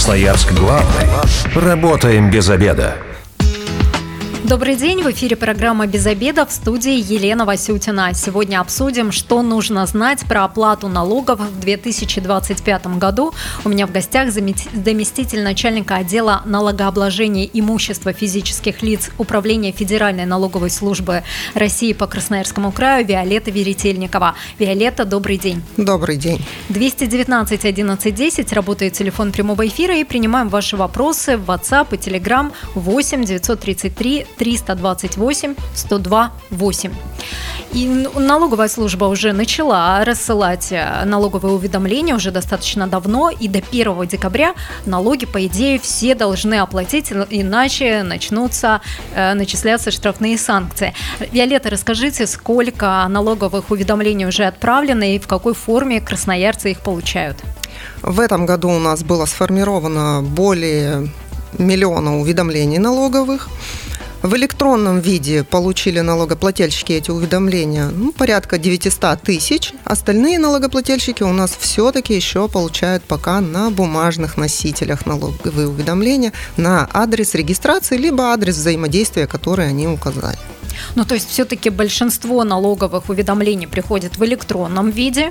Красноярск главный. Работаем без обеда. Добрый день, в эфире программа «Без обеда», в студии Елена Васютина. Сегодня обсудим, что нужно знать про оплату налогов в 2025 году. У меня в гостях заместитель начальника отдела налогообложения имущества физических лиц Управления Федеральной налоговой службы России по Красноярскому краю Виолетта Веретельникова. Виолетта, добрый день. Добрый день. 219 11 10 работает телефон прямого эфира, и принимаем ваши вопросы в WhatsApp и Telegram 8 933 328 102 8. И налоговая служба уже начала рассылать налоговые уведомления уже достаточно давно, и до 1 декабря налоги, по идее, все должны оплатить, иначе начисляться штрафные санкции. Виолетта, расскажите, сколько налоговых уведомлений уже отправлено и в какой форме красноярцы их получают? В этом году у нас было сформировано более 1 миллиона уведомлений налоговых. В электронном виде получили налогоплательщики эти уведомления порядка 900 тысяч. Остальные налогоплательщики у нас все-таки еще получают пока на бумажных носителях налоговые уведомления на адрес регистрации, либо адрес взаимодействия, который они указали. То есть все-таки большинство налоговых уведомлений приходит в электронном виде.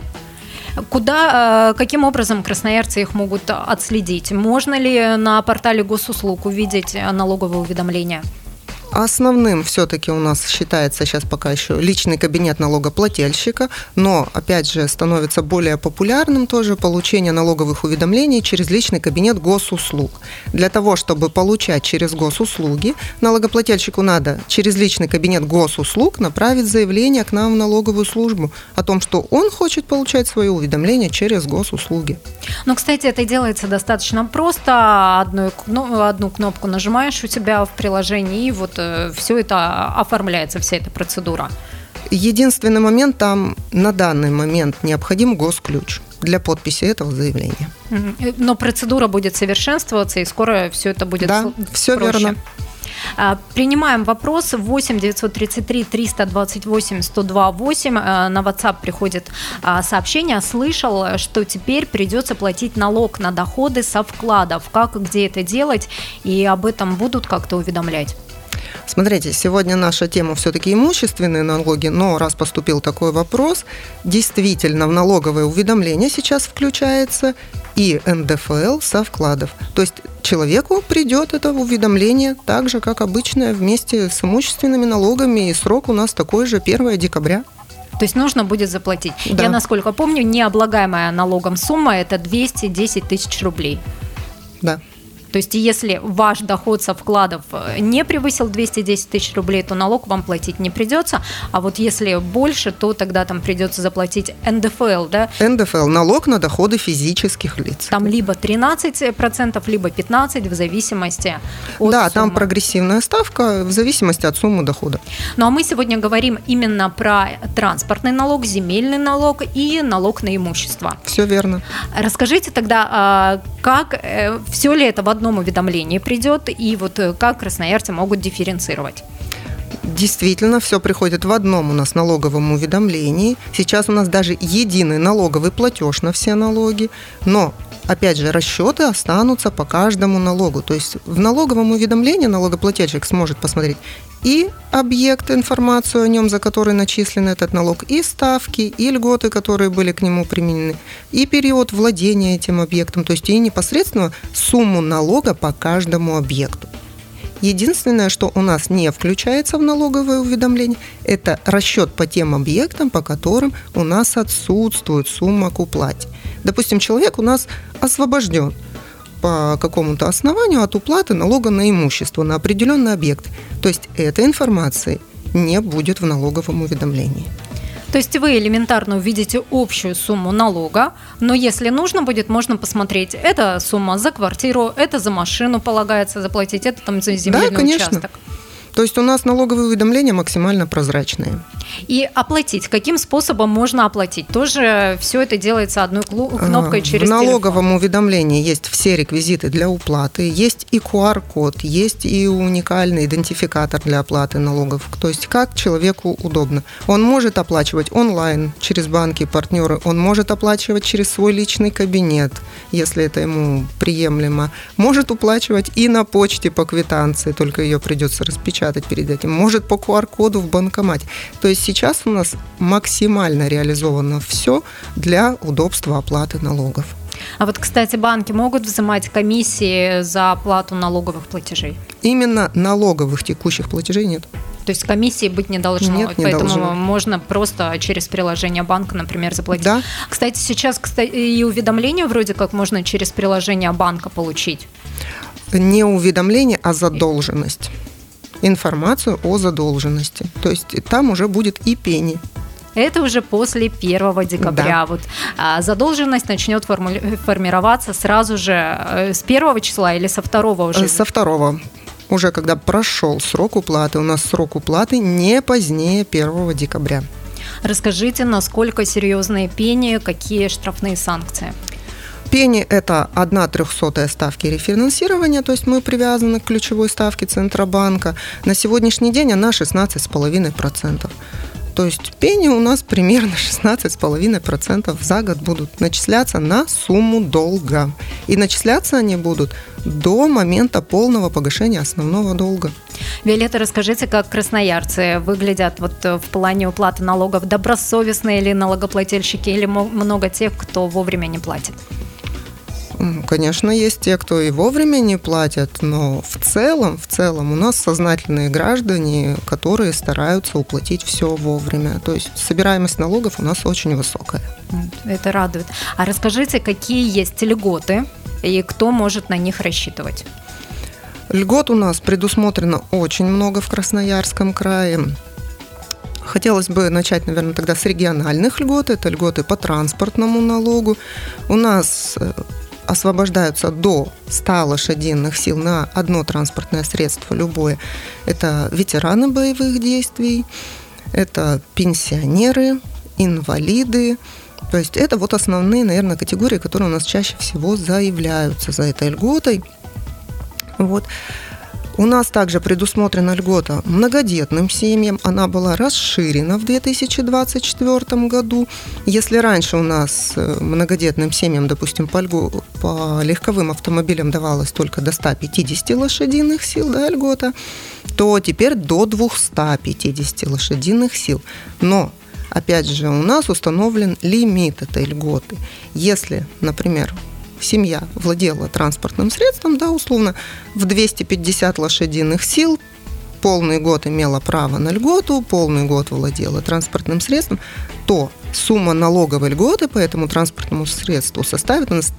Каким образом красноярцы их могут отследить? Можно ли на портале госуслуг увидеть налоговые уведомления? Основным все-таки у нас считается сейчас пока еще личный кабинет налогоплательщика, но, опять же, становится более популярным тоже получение налоговых уведомлений через личный кабинет госуслуг. Для того, чтобы получать через госуслуги, налогоплательщику надо через личный кабинет госуслуг направить заявление к нам в налоговую службу о том, что он хочет получать свои уведомления через госуслуги. Кстати, это делается достаточно просто. Одну кнопку нажимаешь у себя в приложении, и все это оформляется, вся эта процедура. Единственный момент, там на данный момент необходим госключ для подписи этого заявления. Но процедура будет совершенствоваться, и скоро все это будет проще. Да, все верно. Принимаем вопрос 8 933 328 102 8. На WhatsApp приходит сообщение. Слышал, что теперь придется платить налог на доходы со вкладов. Как и где это делать? И об этом будут как-то уведомлять? Смотрите, сегодня наша тема все-таки имущественные налоги, но раз поступил такой вопрос, действительно в налоговое уведомление сейчас включается и НДФЛ со вкладов. То есть человеку придет это уведомление так же, как обычное, вместе с имущественными налогами, и срок у нас такой же, 1 декабря. То есть нужно будет заплатить. Да. Я, насколько помню, необлагаемая налогом сумма – это 210 тысяч рублей. Да. То есть если ваш доход со вкладов не превысил 210 тысяч рублей, то налог вам платить не придется. А вот если больше, то тогда там придется заплатить НДФЛ, да? НДФЛ – налог на доходы физических лиц. Там либо 13%, либо 15% в зависимости от Да, суммы. там прогрессивная ставка в зависимости от суммы дохода. А мы сегодня говорим именно про транспортный налог, земельный налог и налог на имущество. Все верно. Расскажите тогда, все ли это в одном уведомлении придет, и как красноярцы могут дифференцировать? Действительно, все приходит в одном у нас налоговом уведомлении. Сейчас у нас даже единый налоговый платеж на все налоги, но, опять же, расчеты останутся по каждому налогу. То есть в налоговом уведомлении налогоплательщик сможет посмотреть и объект, информацию о нем, за который начислен этот налог, и ставки, и льготы, которые были к нему применены, и период владения этим объектом, то есть и непосредственно сумму налога по каждому объекту. Единственное, что у нас не включается в налоговое уведомление, это расчет по тем объектам, по которым у нас отсутствует сумма к уплате. Допустим, человек у нас освобожден по какому-то основанию от уплаты налога на имущество, на определенный объект. То есть этой информации не будет в налоговом уведомлении. То есть вы элементарно увидите общую сумму налога, но если нужно будет, можно посмотреть, это сумма за квартиру, это за машину полагается заплатить, это там за земельный участок. То есть у нас налоговые уведомления максимально прозрачные. И оплатить. Каким способом можно оплатить? Тоже все это делается одной кнопкой через телефон. В налоговом уведомлении есть все реквизиты для уплаты, есть и QR-код, есть и уникальный идентификатор для оплаты налогов. То есть как человеку удобно. Он может оплачивать онлайн через банки, партнеры, он может оплачивать через свой личный кабинет, если это ему приемлемо. Может уплачивать и на почте по квитанции, только ее придется распечатать перед этим. Может по QR-коду в банкомате. То есть сейчас у нас максимально реализовано все для удобства оплаты налогов. А вот, кстати, банки могут взимать комиссии за оплату налоговых платежей? Именно налоговых текущих платежей нет. То есть комиссии быть не должно, нет, не поэтому должно. можно просто через приложение банка, например, заплатить. Да. Кстати, сейчас и уведомления вроде как можно через приложение банка получить. Не уведомление, а задолженность. Информацию о задолженности. То есть там уже будет и пени. Это уже после 1 декабря. Да. Вот, задолженность начнет формироваться сразу же с 1 числа или со 2 уже? Со 2. Уже когда прошел срок уплаты. У нас срок уплаты не позднее 1 декабря. Расскажите, насколько серьезные пени, какие штрафные санкции? Пени – это 1/300 ставки рефинансирования, то есть мы привязаны к ключевой ставке Центробанка. На сегодняшний день она 16,5%. То есть пени у нас примерно 16,5% за год будут начисляться на сумму долга. И начисляться они будут до момента полного погашения основного долга. Виолетта, расскажите, как красноярцы выглядят вот в плане уплаты налогов? Добросовестные ли налогоплательщики или много тех, кто вовремя не платит? Конечно, есть те, кто и вовремя не платят, но в целом у нас сознательные граждане, которые стараются уплатить все вовремя. То есть собираемость налогов у нас очень высокая. Это радует. А расскажите, какие есть льготы и кто может на них рассчитывать? Льгот у нас предусмотрено очень много в Красноярском крае. Хотелось бы начать, наверное, тогда с региональных льгот. Это льготы по транспортному налогу. У нас освобождаются до 100 лошадиных сил на одно транспортное средство, любое. Это ветераны боевых действий, это пенсионеры, инвалиды. То есть это вот основные, наверное, категории, которые у нас чаще всего заявляются за этой льготой. Вот. У нас также предусмотрена льгота многодетным семьям. Она была расширена в 2024 году. Если раньше у нас многодетным семьям, допустим, по легковым автомобилям давалось только до 150 лошадиных сил, да, льгота, то теперь до 250 лошадиных сил. Но, опять же, у нас установлен лимит этой льготы. Если, например, семья владела транспортным средством, да, условно, в 250 лошадиных сил, полный год имела право на льготу, полный год владела транспортным средством, то сумма налоговой льготы по этому транспортному средству составит у нас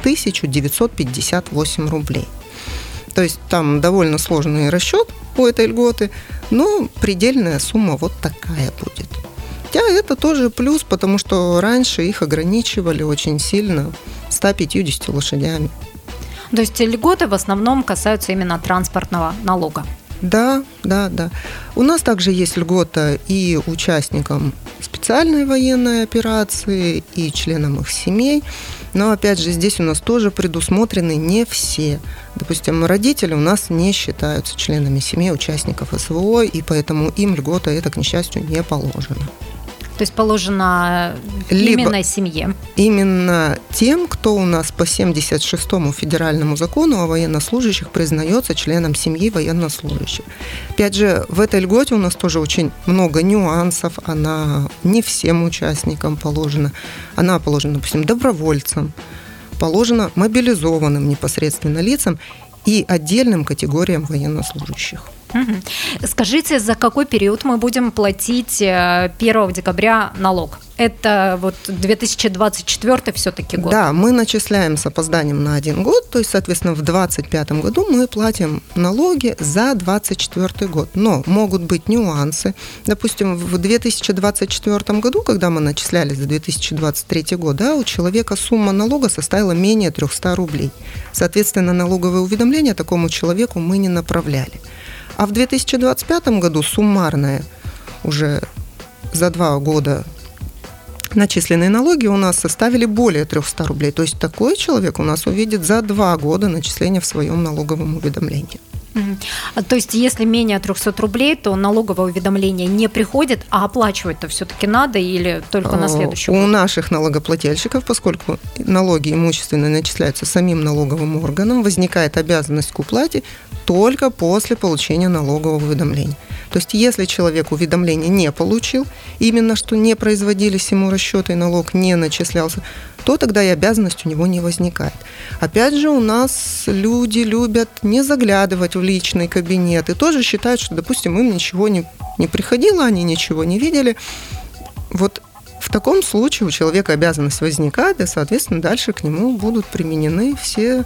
1958 рублей. То есть там довольно сложный расчет у этой льготы, но предельная сумма вот такая будет. Хотя это тоже плюс, потому что раньше их ограничивали очень сильно 150 лошадями. То есть льготы в основном касаются именно транспортного налога? Да. У нас также есть льгота и участникам специальной военной операции, и членам их семей. Но, опять же, здесь у нас тоже предусмотрены не все. Допустим, родители у нас не считаются членами семьи участников СВО, и поэтому им льгота это, к несчастью, не положено. То есть положено именно семье? Именно тем, кто у нас по 76-му федеральному закону о военнослужащих признается членом семьи военнослужащих. Опять же, в этой льготе у нас тоже очень много нюансов. Она не всем участникам положена. Она положена, допустим, добровольцам, положена мобилизованным непосредственно лицам и отдельным категориям военнослужащих. Скажите, за какой период мы будем платить 1 декабря налог? Это вот 2024 все-таки год? Да, мы начисляем с опозданием на 1 год, то есть, соответственно, в 2025 году мы платим налоги за 2024 год. Но могут быть нюансы. Допустим, в 2024 году, когда мы начисляли за 2023 год, да, у человека сумма налога составила менее 300 рублей. Соответственно, налоговое уведомление такому человеку мы не направляли. А в 2025 году суммарная уже за 2 года начисленные налоги у нас составили более 300 рублей. То есть такой человек у нас увидит за 2 года начисления в своем налоговом уведомлении. То есть, если менее 300 рублей, то налоговое уведомление не приходит, а оплачивать-то все-таки надо или только на следующий год? У наших налогоплательщиков, поскольку налоги имущественные начисляются самим налоговым органом, возникает обязанность к уплате только после получения налогового уведомления. То есть, если человек уведомление не получил, именно что не производились ему расчеты и налог не начислялся, то тогда и обязанность у него не возникает. Опять же, у нас люди любят не заглядывать в личный кабинет и тоже считают, что, допустим, им ничего не приходило, они ничего не видели. Вот в таком случае у человека обязанность возникает, и, соответственно, дальше к нему будут применены все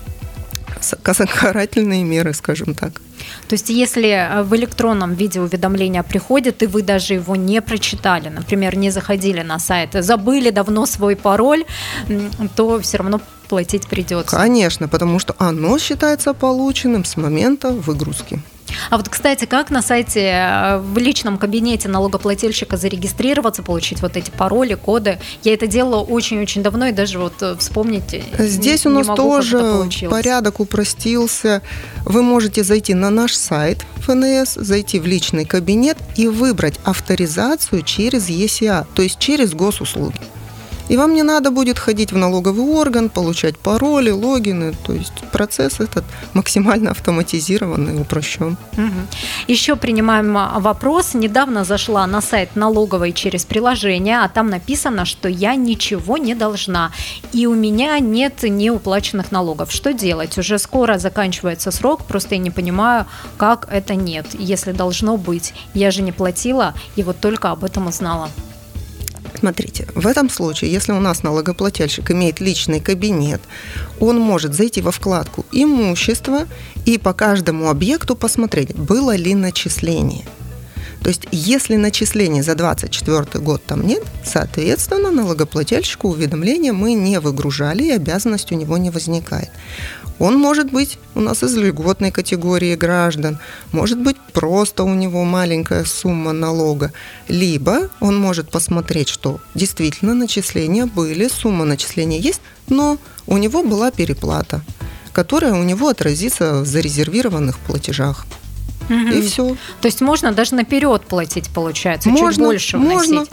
карательные меры, скажем так. То есть, если в электронном виде уведомление приходит, и вы даже его не прочитали, например, не заходили на сайт, забыли давно свой пароль, то все равно платить придется. Конечно, потому что оно считается полученным с момента выгрузки. А вот, кстати, как на сайте, в личном кабинете налогоплательщика зарегистрироваться, получить вот эти пароли, коды? Я это делала очень-очень давно, и даже вот вспомнить здесь у нас тоже порядок упростился. Вы можете зайти на наш сайт ФНС, зайти в личный кабинет и выбрать авторизацию через ЕСИА, то есть через госуслуги. И вам не надо будет ходить в налоговый орган, получать пароли, логины. То есть процесс этот максимально автоматизирован и упрощен. Еще принимаем вопрос. Недавно зашла на сайт налоговой через приложение, а там написано, что я ничего не должна. И у меня нет неуплаченных налогов. Что делать? Уже скоро заканчивается срок, просто я не понимаю, как это нет, если должно быть. Я же не платила, и вот только об этом узнала. Смотрите, в этом случае, если у нас налогоплательщик имеет личный кабинет, он может зайти во вкладку «Имущество» и по каждому объекту посмотреть, было ли начисление. То есть, если начисления за 2024 год там нет, соответственно, налогоплательщику уведомления мы не выгружали, и обязанность у него не возникает. Он может быть у нас из льготной категории граждан, может быть просто у него маленькая сумма налога, либо он может посмотреть, что действительно начисления были, сумма начисления есть, но у него была переплата, которая у него отразится в зарезервированных платежах. И все. То есть можно даже наперед платить, получается, чуть больше вносить.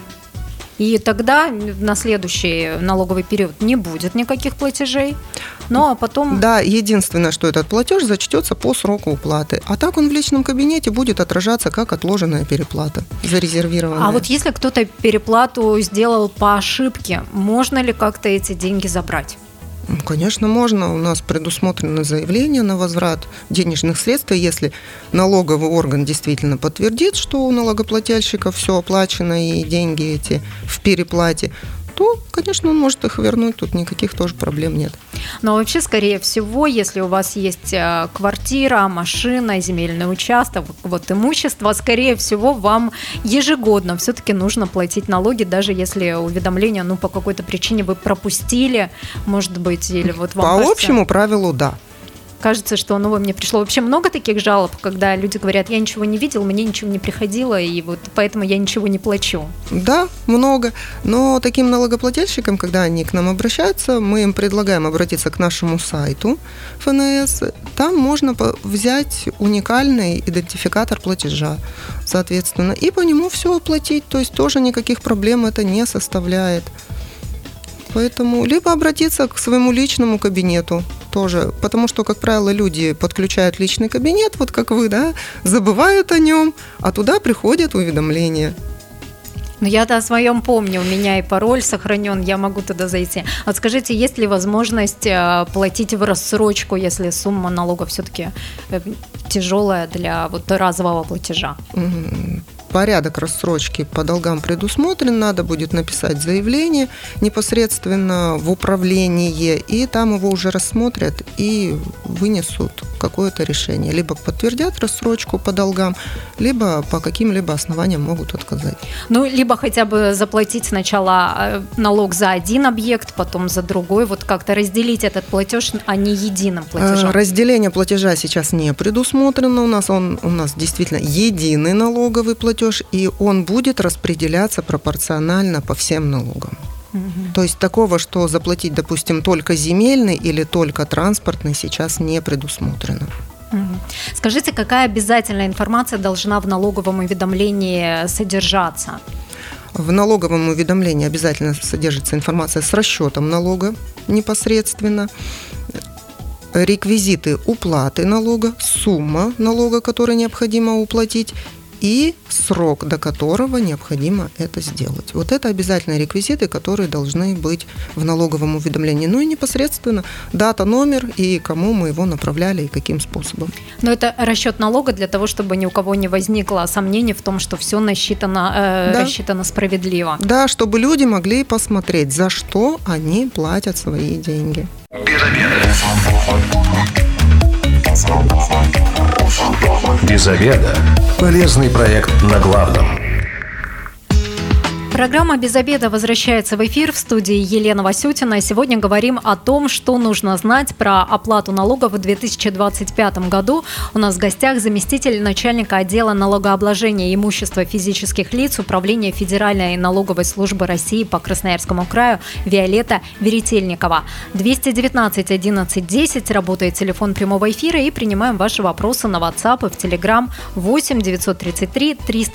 И тогда на следующий налоговый период не будет никаких платежей. Ну, а потом... Да, единственное, что этот платеж зачтется по сроку уплаты. А так он в личном кабинете будет отражаться как отложенная переплата, зарезервированная. А вот если кто-то переплату сделал по ошибке, можно ли как-то эти деньги забрать? Конечно, можно. У нас предусмотрено заявление на возврат денежных средств. Если налоговый орган действительно подтвердит, что у налогоплательщика все оплачено и деньги эти в переплате, то, конечно, он может их вернуть, тут никаких тоже проблем нет. Но вообще, скорее всего, если у вас есть квартира, машина, земельный участок, вот имущество, скорее всего, вам ежегодно все-таки нужно платить налоги, даже если уведомление, по какой-то причине вы пропустили, может быть, или вот вам кажется... По общему правилу, да. Кажется, что новое мне пришло. Вообще много таких жалоб, когда люди говорят, я ничего не видел, мне ничего не приходило, и вот поэтому я ничего не плачу. Да, много. Но таким налогоплательщикам, когда они к нам обращаются, мы им предлагаем обратиться к нашему сайту ФНС. Там можно взять уникальный идентификатор платежа, соответственно, и по нему все оплатить. То есть тоже никаких проблем это не составляет. Поэтому либо обратиться к своему личному кабинету тоже, потому что, как правило, люди подключают личный кабинет, вот как вы, да, забывают о нем, а туда приходят уведомления. Но я-то о своем помню, у меня и пароль сохранен, я могу туда зайти. Вот скажите, есть ли возможность платить в рассрочку, если сумма налога все-таки тяжелая для вот разового платежа? порядок рассрочки по долгам предусмотрен, надо будет написать заявление непосредственно в управление, и там его уже рассмотрят и вынесут какое-то решение. Либо подтвердят рассрочку по долгам, либо по каким-либо основаниям могут отказать. Ну, либо хотя бы заплатить сначала налог за один объект, потом за другой, вот как-то разделить этот платеж, а не единым платежом. Разделение платежа сейчас не предусмотрено у нас, у нас действительно единый налоговый платеж, и он будет распределяться пропорционально по всем налогам. То есть такого, что заплатить, допустим, только земельный или только транспортный, сейчас не предусмотрено. Скажите, какая обязательная информация должна в налоговом уведомлении содержаться? В налоговом уведомлении обязательно содержится информация с расчетом налога непосредственно, реквизиты уплаты налога, сумма налога, который необходимо уплатить, и срок, до которого необходимо это сделать. Вот это обязательные реквизиты, которые должны быть в налоговом уведомлении. Ну и непосредственно дата, номер и кому мы его направляли и каким способом. Но это расчет налога для того, чтобы ни у кого не возникло сомнений в том, что все рассчитано справедливо. Да, чтобы люди могли посмотреть, за что они платят свои деньги. Без обеда. Полезный проект на главном. Программа «Без обеда» возвращается в эфир. В студии Елена Васютина. Сегодня говорим о том, что нужно знать про оплату налогов в 2025 году. У нас в гостях заместитель начальника отдела налогообложения имущества физических лиц Управления Федеральной налоговой службы России по Красноярскому краю Виолетта Веретельникова. 219 11 10 работает телефон прямого эфира, и принимаем ваши вопросы на WhatsApp и в Telegram 8 933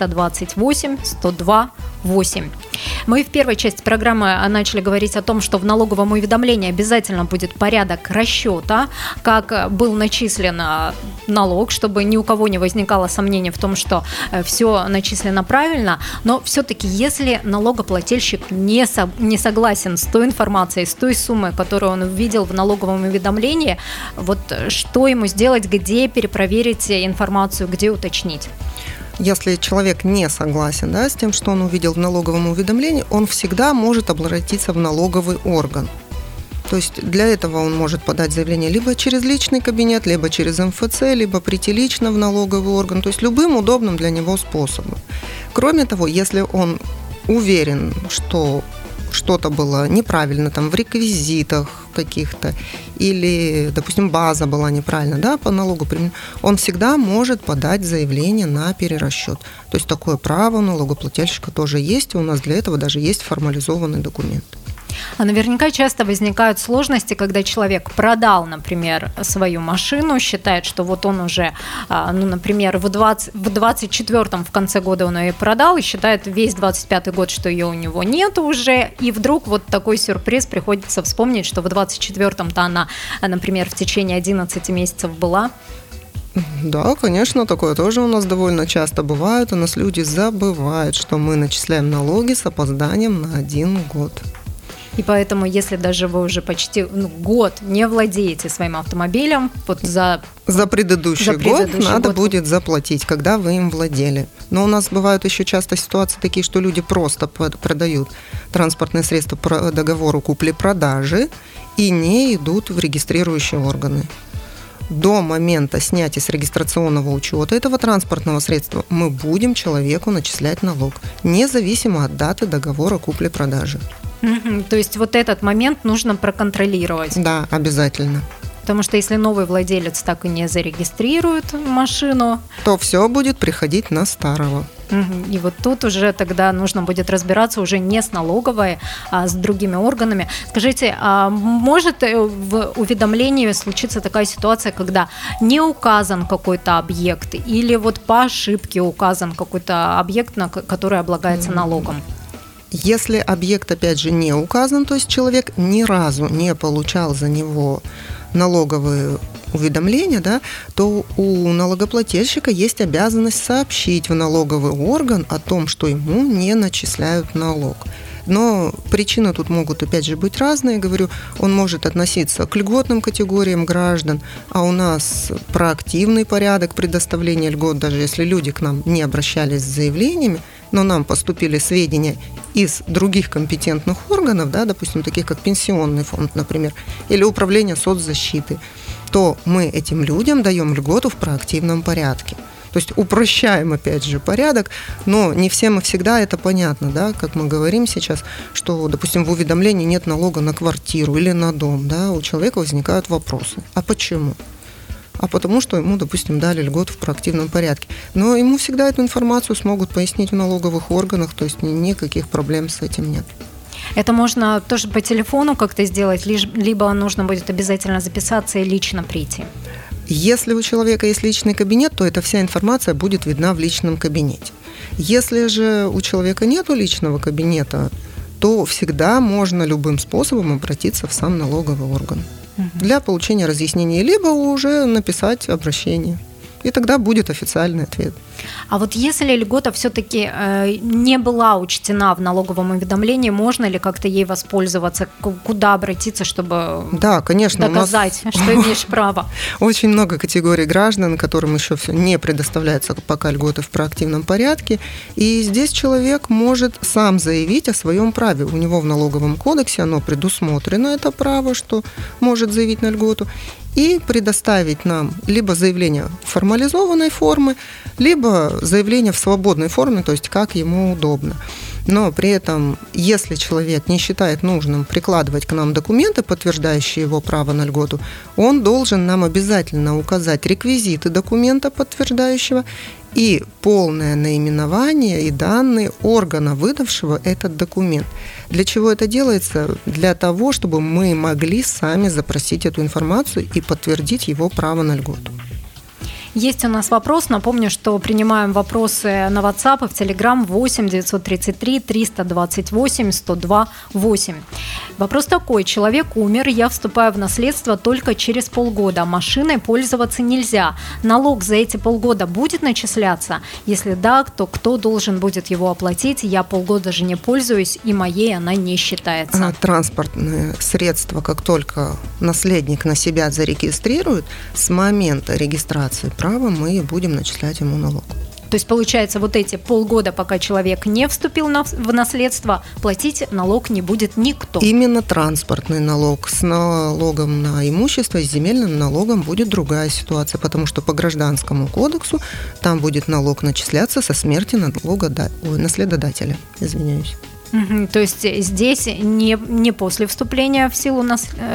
328 102 8. Мы в первой части программы начали говорить о том, что в налоговом уведомлении обязательно будет порядок расчета, как был начислен налог, чтобы ни у кого не возникало сомнений в том, что все начислено правильно. Но все-таки, если налогоплательщик не согласен с той информацией, с той суммой, которую он увидел в налоговом уведомлении, вот что ему сделать, где перепроверить информацию, где уточнить? Если человек не согласен, с тем, что он увидел в налоговом уведомлении, он всегда может обратиться в налоговый орган. То есть для этого он может подать заявление либо через личный кабинет, либо через МФЦ, либо прийти лично в налоговый орган, то есть любым удобным для него способом. Кроме того, если он уверен, что что-то было неправильно там в реквизитах каких-то, или, допустим, база была неправильна, по налогу, он всегда может подать заявление на перерасчет. То есть такое право у налогоплательщика тоже есть, и у нас для этого даже есть формализованный документ. А наверняка часто возникают сложности, когда человек продал, например, свою машину, считает, что вот он уже, например, в 24-м в конце года он ее продал, и считает весь 25-й год, что ее у него нет уже, и вдруг вот такой сюрприз, приходится вспомнить, что в 24-м-то она, например, в течение 11 месяцев была. Да, конечно, такое тоже у нас довольно часто бывает. У нас люди забывают, что мы начисляем налоги с опозданием на 1 год. И поэтому, если даже вы уже почти год не владеете своим автомобилем, вот за предыдущий год надо будет заплатить, когда вы им владели. Но у нас бывают еще часто ситуации такие, что люди просто продают транспортные средства по договору купли-продажи и не идут в регистрирующие органы. До момента снятия с регистрационного учета этого транспортного средства мы будем человеку начислять налог, независимо от даты договора купли-продажи. То есть вот этот момент нужно проконтролировать. Да, обязательно. Потому что если новый владелец так и не зарегистрирует машину, то все будет приходить на старого. И вот тут уже тогда нужно будет разбираться уже не с налоговой, а с другими органами. Скажите, а может в уведомлении случиться такая ситуация, когда не указан какой-то объект или вот по ошибке указан какой-то объект, на который облагается налогом? Если объект, опять же, не указан, то есть человек ни разу не получал за него налоговые уведомления, то у налогоплательщика есть обязанность сообщить в налоговый орган о том, что ему не начисляют налог. Но причины тут могут, опять же, быть разные. Говорю, он может относиться к льготным категориям граждан, а у нас проактивный порядок предоставления льгот, даже если люди к нам не обращались с заявлениями, но нам поступили сведения из других компетентных органов, да, допустим, таких как Пенсионный фонд, например, или Управление соцзащиты, то мы этим людям даем льготу в проактивном порядке. То есть упрощаем, опять же, порядок, но не всем и всегда это понятно, да, как мы говорим сейчас, что, допустим, в уведомлении нет налога на квартиру или на дом, да, у человека возникают вопросы. А почему? А потому что ему, допустим, дали льготу в проактивном порядке. Но ему всегда эту информацию смогут пояснить в налоговых органах, то есть никаких проблем с этим нет. Это можно тоже по телефону как-то сделать, либо нужно будет обязательно записаться и лично прийти? Если у человека есть личный кабинет, то эта вся информация будет видна в личном кабинете. Если же у человека нет личного кабинета, то всегда можно любым способом обратиться в сам налоговый орган для получения разъяснений, либо уже написать обращение. И тогда будет официальный ответ. А вот если льгота все-таки не была учтена в налоговом уведомлении, можно ли как-то ей воспользоваться? Куда обратиться, чтобы да, конечно, доказать, что имеешь право? Очень много категорий граждан, которым еще все не предоставляется пока льготы в проактивном порядке. И здесь человек может сам заявить о своем праве. У него в налоговом кодексе оно предусмотрено, это право, что может заявить на льготу. И предоставить нам либо заявление в формализованной форме, либо заявление в свободной форме, то есть как ему удобно. Но при этом, если человек не считает нужным прикладывать к нам документы, подтверждающие его право на льготу, он должен нам обязательно указать реквизиты документа, подтверждающего, и полное наименование и данные органа, выдавшего этот документ. Для чего это делается? Для того, чтобы мы могли сами запросить эту информацию и подтвердить его право на льготу. Есть у нас вопрос. Напомню, что принимаем вопросы на WhatsApp и в Telegram 8 933 328 102 8. Вопрос такой. Человек умер, я вступаю в наследство только через полгода. Машиной пользоваться нельзя. Налог за эти полгода будет начисляться? Если да, то кто должен будет его оплатить? Я полгода же не пользуюсь, и моей она не считается. Транспортные средства, как только наследник на себя зарегистрирует, с момента регистрации права мы будем начислять ему налог. То есть, получается, вот эти полгода, пока человек не вступил в наследство, платить налог не будет никто. Именно транспортный налог. С налогом на имущество, с земельным налогом будет другая ситуация, потому что по Гражданскому кодексу там будет налог начисляться со смерти наследодателя. Извиняюсь. То есть здесь не после вступления в силу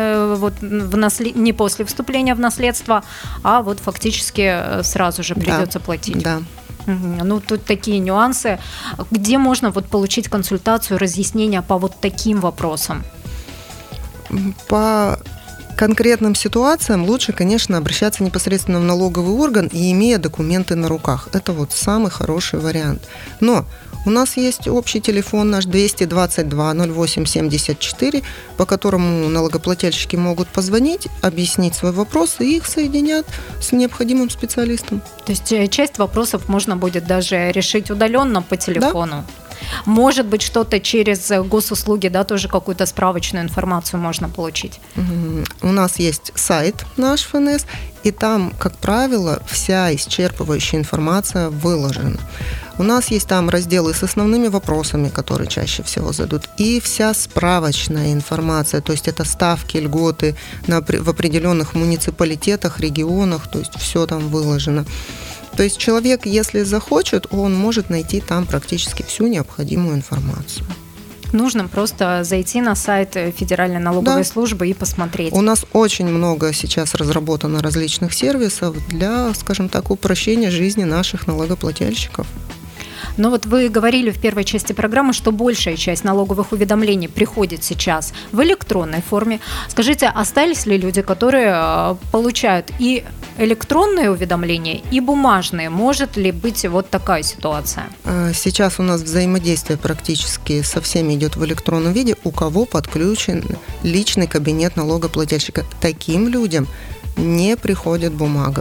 не после вступления в наследство, а вот фактически сразу же придется платить. Да. Ну, тут такие нюансы. Где можно вот получить консультацию, разъяснения по вот таким вопросам? По конкретным ситуациям лучше, конечно, обращаться непосредственно в налоговый орган и имея документы на руках. Это вот самый хороший вариант. Но у нас есть общий телефон наш 222 08 74, по которому налогоплательщики могут позвонить, объяснить свой вопрос, и их соединят с необходимым специалистом. То есть часть вопросов можно будет даже решить удаленно по телефону? Да. Может быть, что-то через госуслуги, да, тоже какую-то справочную информацию можно получить? У нас есть сайт наш ФНС, и там, как правило, вся исчерпывающая информация выложена. У нас есть там разделы с основными вопросами, которые чаще всего задают, и вся справочная информация, то есть это ставки, льготы в определенных муниципалитетах, регионах, то есть все там выложено. То есть человек, если захочет, он может найти там практически всю необходимую информацию. Нужно просто зайти на сайт Федеральной налоговой службы и посмотреть. У нас очень много сейчас разработано различных сервисов для, скажем так, упрощения жизни наших налогоплательщиков. Но вот вы говорили в первой части программы, что большая часть налоговых уведомлений приходит сейчас в электронной форме. Скажите, остались ли люди, которые получают и электронные уведомления, и бумажные? Может ли быть вот такая ситуация? Сейчас у нас взаимодействие практически со всеми идет в электронном виде. У кого подключен личный кабинет налогоплательщика? Таким людям не приходит бумага.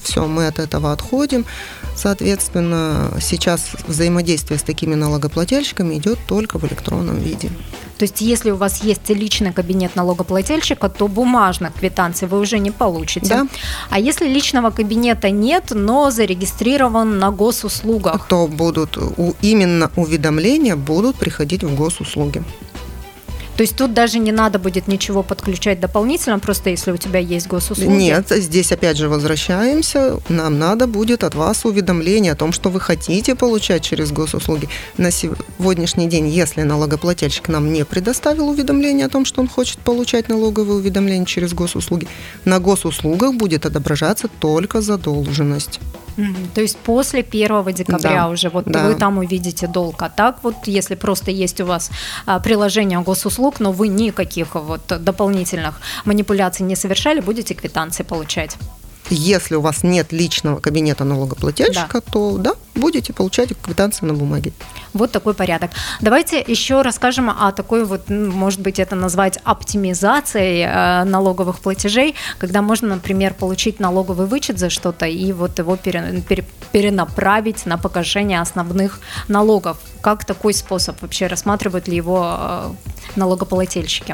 все, мы от этого отходим. Соответственно, сейчас взаимодействие с такими налогоплательщиками идет только в электронном виде. То есть, если у вас есть личный кабинет налогоплательщика, то бумажных квитанций вы уже не получите. Да. А если личного кабинета нет, но зарегистрирован на госуслугах? То именно уведомления будут приходить в госуслуги. То есть тут даже не надо будет ничего подключать дополнительно, просто если у тебя есть госуслуги? Нет, здесь опять же возвращаемся. Нам надо будет от вас уведомление о том, что вы хотите получать через госуслуги. На сегодняшний день, если налогоплательщик нам не предоставил уведомление о том, что он хочет получать налоговые уведомления через госуслуги, на госуслугах будет отображаться только задолженность. То есть после 1 декабря уже вы там увидите долг. А так вот, если просто есть у вас приложение госуслуг, но вы никаких дополнительных манипуляций не совершали, будете квитанции получать. Если у вас нет личного кабинета налогоплательщика, то будете получать квитанции на бумаге. Вот такой порядок. Давайте еще расскажем о такой может быть, это назвать оптимизацией налоговых платежей, когда можно, например, получить налоговый вычет за что-то и его перенаправить на погашение основных налогов. Как такой способ вообще, рассматривают ли его налогоплательщики?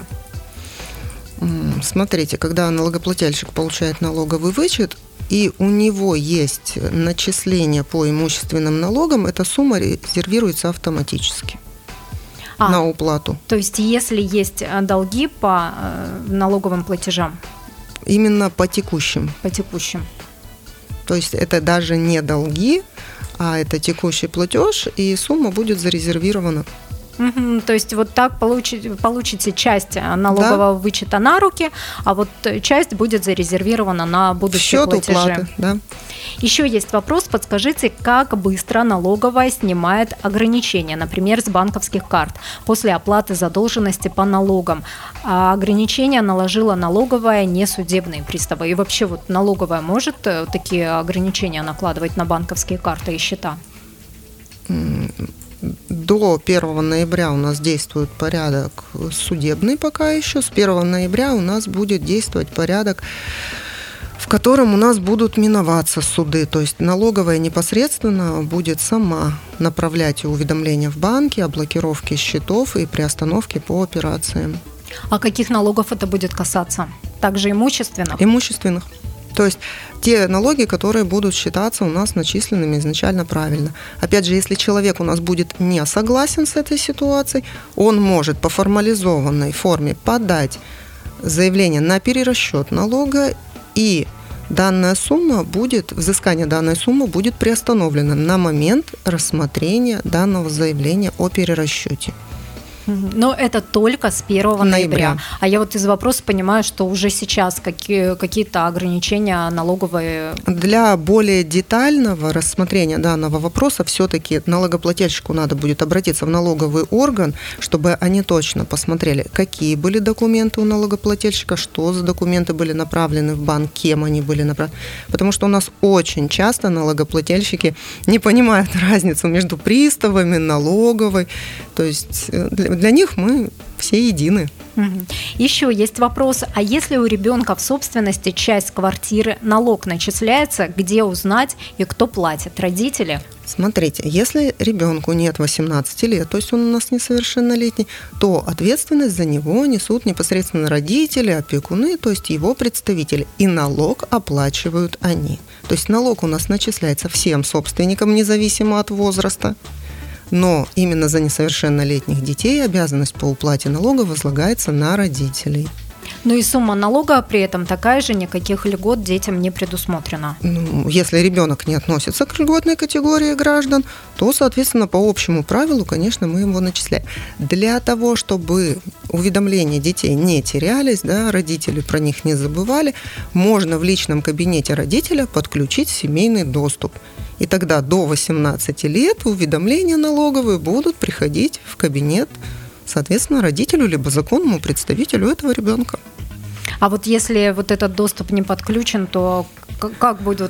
Смотрите, когда налогоплательщик получает налоговый вычет, и у него есть начисление по имущественным налогам, эта сумма резервируется автоматически на уплату. То есть, если есть долги по налоговым платежам? Именно по текущим. По текущим. То есть, это даже не долги, а это текущий платеж, и сумма будет зарезервирована. То есть вот так получите часть налогового вычета на руки, а вот часть будет зарезервирована на будущие платежи. Уплаты, да. Еще есть вопрос, подскажите, как быстро налоговая снимает ограничения, например, с банковских карт после оплаты задолженности по налогам. А ограничения наложила налоговая, не судебные приставы. И вообще налоговая может такие ограничения накладывать на банковские карты и счета? До 1 ноября у нас действует порядок судебный пока еще. С 1 ноября у нас будет действовать порядок, в котором у нас будут миноваться суды. То есть налоговая непосредственно будет сама направлять уведомления в банки о блокировке счетов и приостановке по операциям. А каких налогов это будет касаться? Также имущественных? Имущественных. То есть те налоги, которые будут считаться у нас начисленными изначально правильно. Опять же, если человек у нас будет не согласен с этой ситуацией, он может по формализованной форме подать заявление на перерасчет налога, и взыскание данной суммы будет приостановлено на момент рассмотрения данного заявления о перерасчете. Но это только с 1 ноября. А я из вопроса понимаю, что уже сейчас какие-то ограничения налоговые. Для более детального рассмотрения данного вопроса все-таки налогоплательщику надо будет обратиться в налоговый орган, чтобы они точно посмотрели, какие были документы у налогоплательщика, что за документы были направлены в банк, кем они были направлены. Потому что у нас очень часто налогоплательщики не понимают разницу между приставами, налоговой. То есть для них мы все едины. Еще есть вопрос, а если у ребенка в собственности часть квартиры, налог начисляется, где узнать и кто платит? Родители? Смотрите, если ребенку нет 18 лет, то есть он у нас несовершеннолетний, то ответственность за него несут непосредственно родители, опекуны, то есть его представители, и налог оплачивают они. То есть налог у нас начисляется всем собственникам, независимо от возраста. Но именно за несовершеннолетних детей обязанность по уплате налога возлагается на родителей. Ну и сумма налога при этом такая же, никаких льгот детям не предусмотрено. Если ребенок не относится к льготной категории граждан, то, соответственно, по общему правилу, конечно, мы его начисляем. Для того, чтобы уведомления детей не терялись, родители про них не забывали, можно в личном кабинете родителя подключить семейный доступ. И тогда до 18 лет уведомления налоговые будут приходить в кабинет, соответственно, родителю либо законному представителю этого ребенка. А если этот доступ не подключен, то как будет?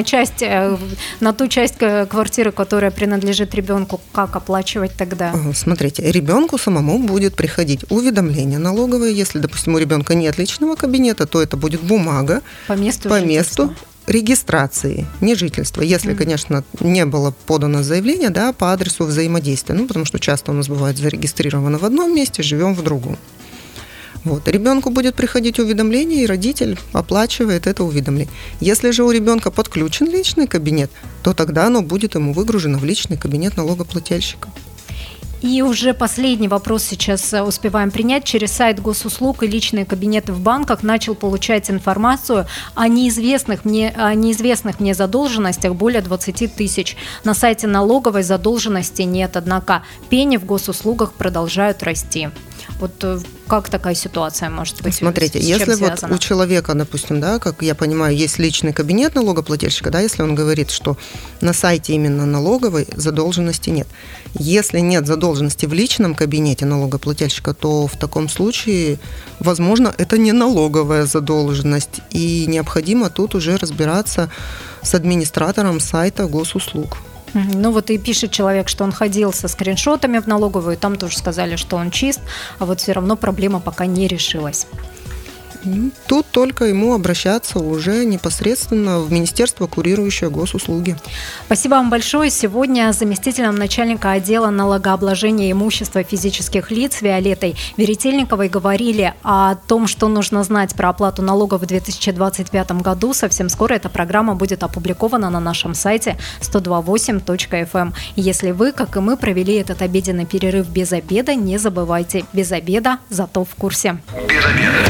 На ту часть квартиры, которая принадлежит ребенку, как оплачивать тогда? Смотрите, ребенку самому будет приходить уведомление налоговое. Если, допустим, у ребенка нет личного кабинета, то это будет бумага по месту регистрации, не жительства, если, конечно, не было подано заявление, да, по адресу взаимодействия, потому что часто у нас бывает зарегистрировано в одном месте, живем в другом. Вот. Ребенку будет приходить уведомление, и родитель оплачивает это уведомление. Если же у ребенка подключен личный кабинет, то тогда оно будет ему выгружено в личный кабинет налогоплательщика. И уже последний вопрос сейчас успеваем принять. Через сайт госуслуг и личные кабинеты в банках начал получать информацию о неизвестных мне задолженностях более 20 тысяч. На сайте налоговой задолженности нет, однако пени в госуслугах продолжают расти. Вот как такая ситуация может быть? Смотрите, если вот у человека, допустим, да, как я понимаю, есть личный кабинет налогоплательщика, да, если он говорит, что на сайте именно налоговой задолженности нет. Если нет задолженности в личном кабинете налогоплательщика, то в таком случае, возможно, это не налоговая задолженность, и необходимо тут уже разбираться с администратором сайта госуслуг. Ну вот и пишет человек, что он ходил со скриншотами в налоговую, там тоже сказали, что он чист, а вот все равно проблема пока не решилась. Тут только ему обращаться уже непосредственно в министерство, курирующее госуслуги. Спасибо вам большое. Сегодня с заместителем начальника отдела налогообложения имущества физических лиц Виолеттой Веретельниковой говорили о том, что нужно знать про оплату налогов в 2025 году. Совсем скоро эта программа будет опубликована на нашем сайте 128.fm. Если вы, как и мы, провели этот обеденный перерыв без обеда, не забывайте, без обеда, зато в курсе. Без обеда.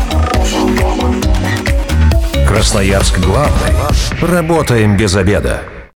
Красноярск главный. Работаем без обеда.